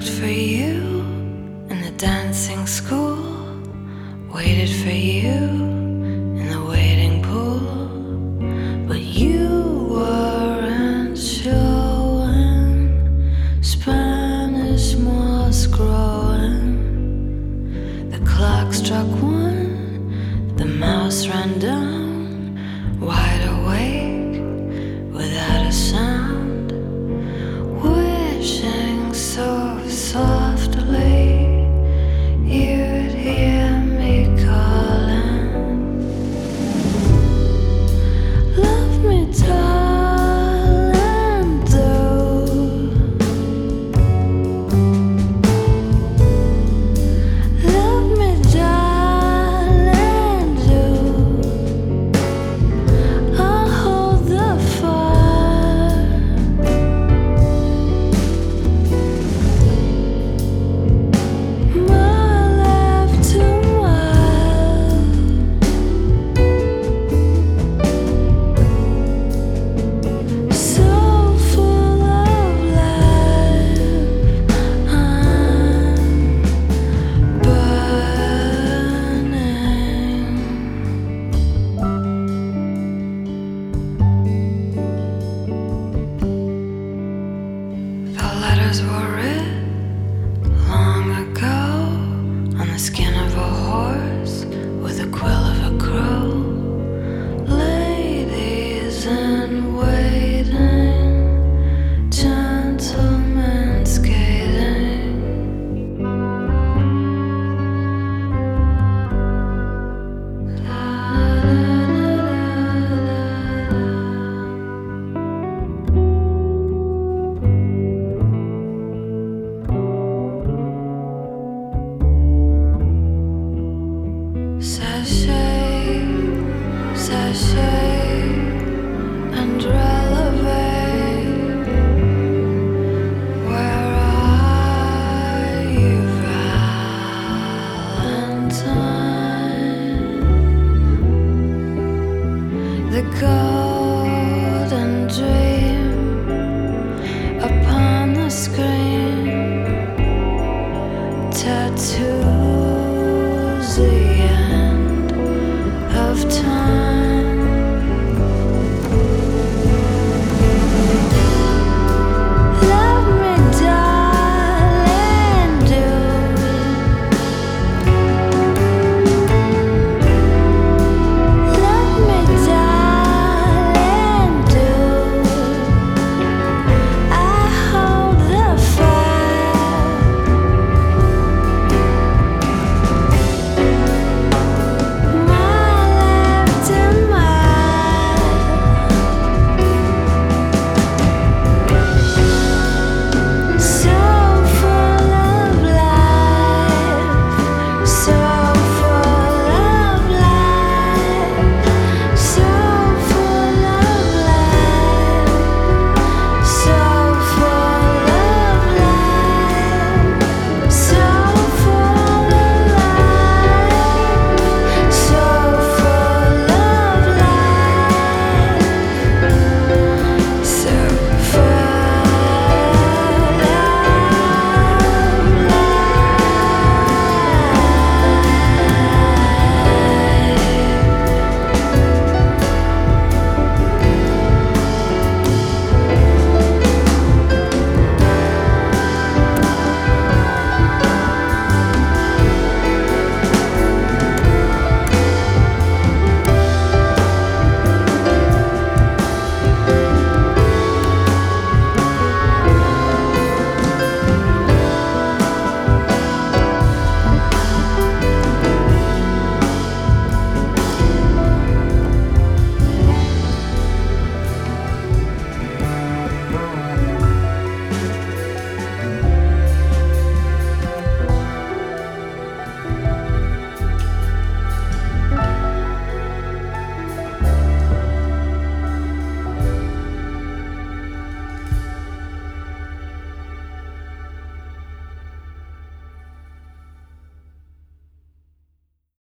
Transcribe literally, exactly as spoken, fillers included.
looked for you in the dancing school, waited for you in the waiting pool, but you weren't showing. Spanish moss growing. The clock struck one, the mouse ran down, wide awake without a sound, wishing so softly you'd hear me calling. Love me, darling, do. Love me, darling, do. I'll hold the fire. My life to wild, so full of life. I'm burning. The letters were written long ago on the skin of a horse with the quill of a crow. Ladies in waiting, gentlemen skating. Sashay.